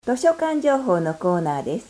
図書館情報のコーナーです。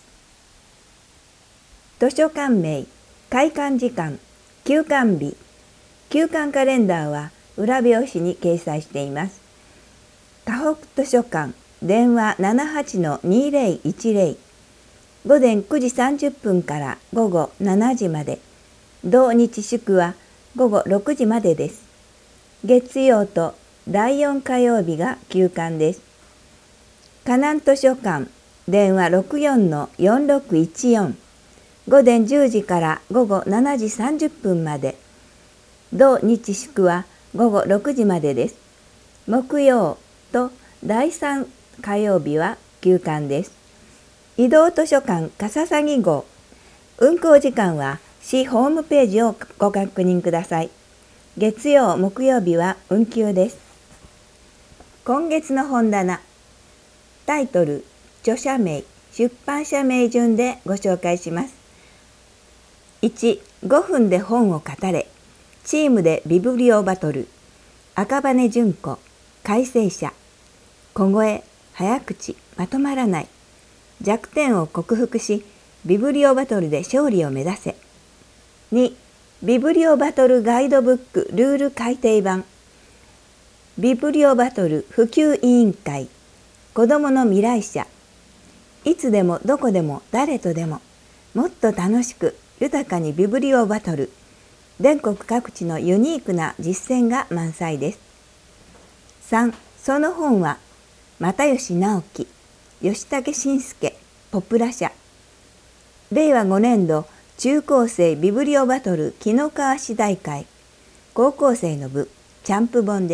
図書館名、開館時間、休館日、休館カレンダーは裏表紙に掲載しています。河北図書館、電話 78-2010、午前9時30分から午後7時まで、同日祝は午後6時までです。月曜と第4火曜日が休館です。河南図書館、電話 64-4614、午前10時から午後7時30分まで、同日祝は午後6時までです。木曜と第3火曜日は休館です。移動図書館笠崎号、運行時間は市ホームページをご確認ください。月曜、木曜日は運休です。今月の本棚、タイトル、著者名、出版社名順でご紹介します。1、5分で本を語れ、チームでビブリオバトル、赤羽純子、改正者、小声、早口、まとまらない、弱点を克服し、ビブリオバトルで勝利を目指せ。2、ビブリオバトルガイドブックルール改訂版、ビブリオバトル普及委員会、子どもの未来者、いつでもどこでも誰とでももっと楽しく豊かにビブリオバトル、全国各地のユニークな実践が満載です。3、その本は又吉直樹、吉武慎介、ポプラ社、令和5年度中高生ビブリオバトル紀の川市大会、高校生の部チャンプ本です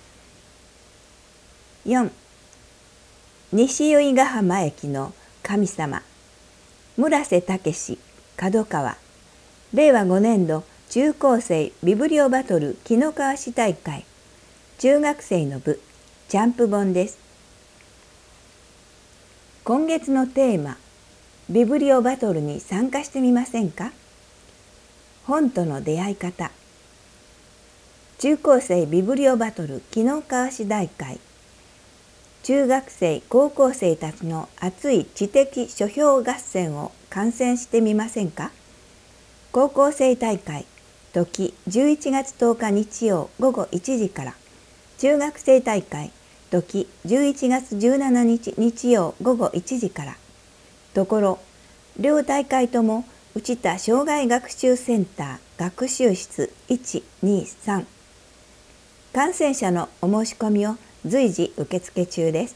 。4、西由比ヶ浜駅の神様、村瀬武、角川、令和5年度中高生ビブリオバトル紀の川市大会、中学生の部チャンプ本です。今月のテーマ、ビブリオバトルに参加してみませんか？本との出会い方、中高生ビブリオバトル紀の川市大会、中学生高校生たちの熱い知的書評合戦を観戦してみませんか？高校生大会、時11月10日日曜午後1時から、中学生大会、時11月17日日曜午後1時から、ところ、両大会とも内田障害学習センター学習室1、2、3。観戦者のお申し込みを随時受付中です。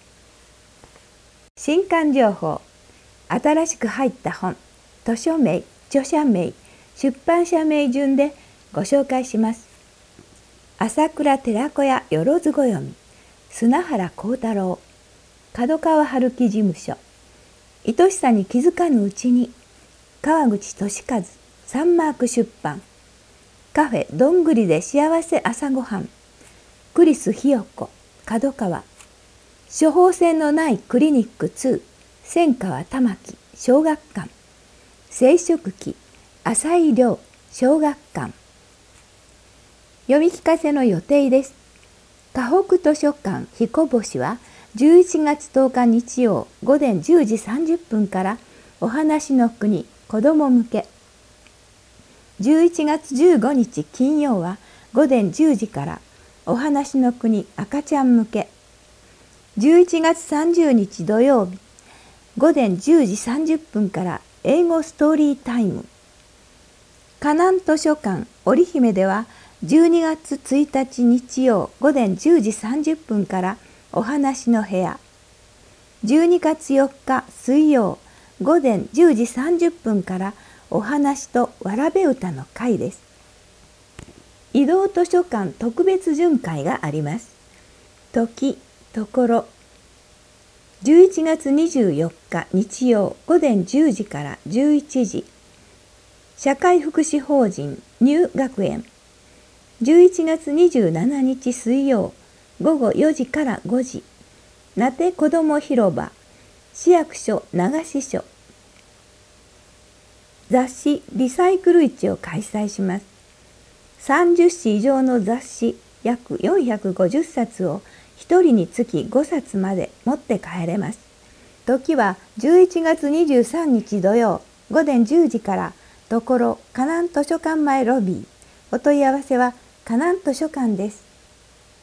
新刊情報、新しく入った本、図書名、著者名、出版社名順でご紹介します。朝倉寺子屋よろずご読み、砂原幸太郎、角川春樹事務所、愛しさに気づかぬうちに、川口俊和、サンマーク出版、カフェどんぐりで幸せ朝ごはん、クリスひよこ、角川、処方箋のないクリニック2、千川玉木、小学館、生殖期、浅井亮、小学館。読み聞かせの予定です。河北図書館彦星は11月10日日曜午前10時30分からお話の国子ども向け。11月15日金曜は午前10時からお話の国赤ちゃん向け。11月30日土曜日午前10時30分から英語ストーリータイム。河南図書館織姫では12月1日日曜午前10時30分からお話の部屋。12月4日水曜午前10時30分からお話とわらべ歌の会です。移動図書館特別巡回があります。時、ところ。11月24日日曜午前10時から11時。社会福祉法人ニュー学園。11月27日水曜午後4時から5時。なてこども広場。市役所流し所。雑誌リサイクル市を開催します。30誌以上の雑誌約450冊を1人につき5冊まで持って帰れます。 時は11月23日土曜午前10時から、ところ、河南図書館前ロビー。お問い合わせは河南図書館です。